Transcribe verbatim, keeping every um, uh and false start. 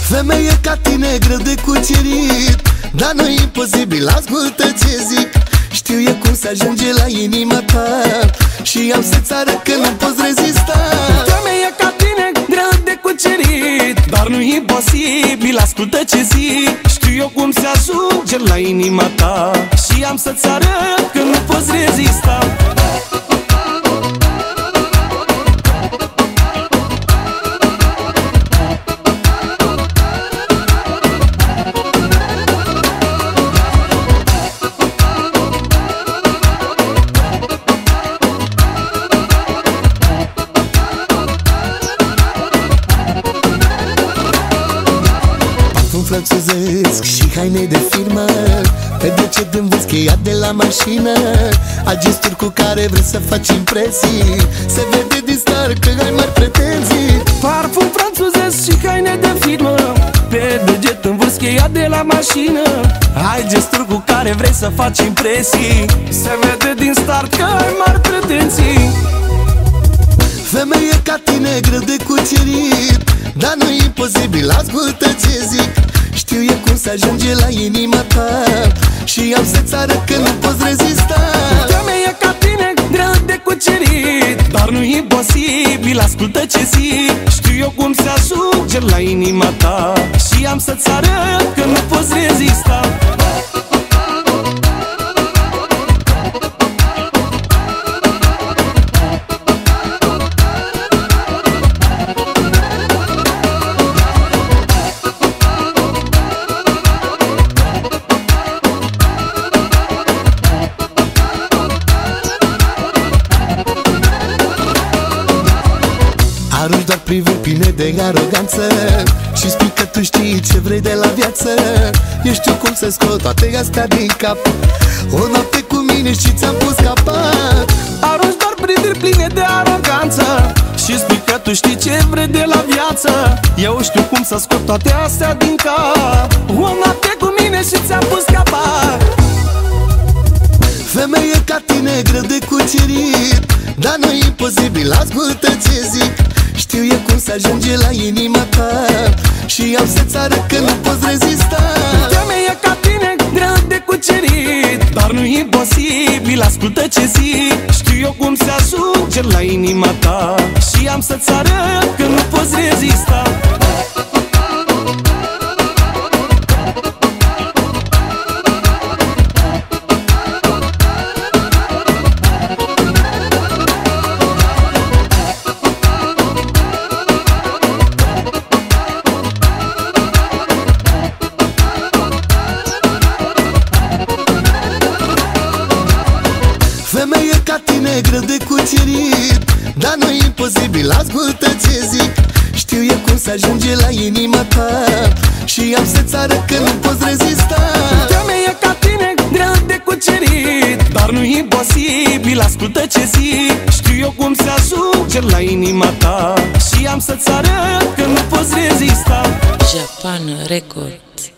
Femeie ca tine, greu de cucerit, dar nu-i imposibil, ascultă ce zic. Știu eu cum să ajunge la inima ta și am să-ți arăt că nu poți rezista. Femeie ca tine, greu de cucerit, dar nu-i imposibil, ascultă ce zic. Știu eu cum să ajunge la inima ta și am să-ți arăt că nu poți rezista. Franțuzesc și haine de firmă, pe deget învârți cheia de la mașină. Ai gesturi cu care vrei să faci impresii, se vede din stare că ai mari pretenții. Parfum franțuzesc și haine de firmă, pe deget învârți cheia de la mașină. Ai gesturi cu care vrei să faci impresii, se vede din start că ai mari pretenții. Femeie ca tine, greu de cucerit, dar nu-i imposibil, ascultă ce zic. Știu eu cum să ajunge la inima ta și am să-ți arăt că nu poți rezista. Femeie ca tine, greu de cucerit, dar nu-i imposibil, ascultă ce zic. Știu eu cum să ajunge la inima ta și am să-ți arăt că nu poți rezista. Arunci doar priviri pline de aroganță și spui că tu știi ce vrei de la viață. Eu știu cum să scot toate astea din cap, o noapte cu mine și ți-am pus capac. Arunci doar priviri pline de aroganță și spui că tu știi ce vrei de la viață. Eu știu cum să scot toate astea din cap, o noapte cu mine și ți-am pus capac. Femeie ca tine, greu de cucerit, dar nu-i imposibil, ascultă ce zic. Știu eu cum să ajunge la inima ta și am să-ți arăt că nu poți rezista. Femeie ca tine, greu de cucerit, dar nu-i imposibil, ascultă ce zic. Știu eu cum să ajunge la inima ta și am să-ți arăt că nu poți rezista. Femeie ca tine, greu de cucerit, dar nu-i imposibil, ascultă ce zic. Știu eu cum să ajunge la inima ta și am să-ți arăt că nu poți rezista. Femeie ca tine, greu de cucerit, dar nu-i imposibil, ascultă ce zic. Știu eu cum să ajunge la inima ta și am să-ți arăt că nu poți rezista. Japan Records.